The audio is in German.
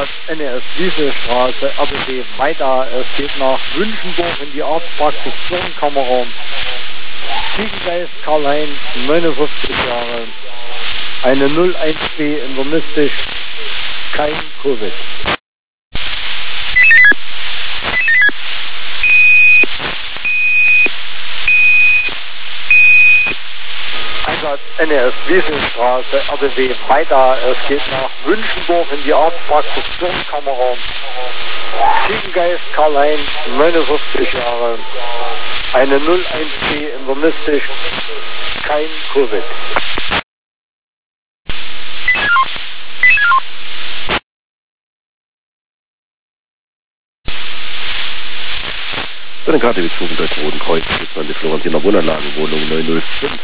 Einsatz NES-Wieselstraße, RBB weiter. Es geht nach Wünschenburg in die Arztpraxis Birnenkammerraum. Ziegengeist Karl-Heinz, 59 Jahre. Eine 01B internistisch, kein Covid. Einsatz NES-Wieselstraße, RBB weiter. Es geht nach Wünschenburg in die Arztpraxis Birnenkammerraum. Ziegengeist Karl-Heinz, 59 Jahre. Eine 01B internistisch, kein Covid. Bei den KTW 2 Deutschen Roten Kreuz ist man die Florentiner Wohnanlagenwohnung 905.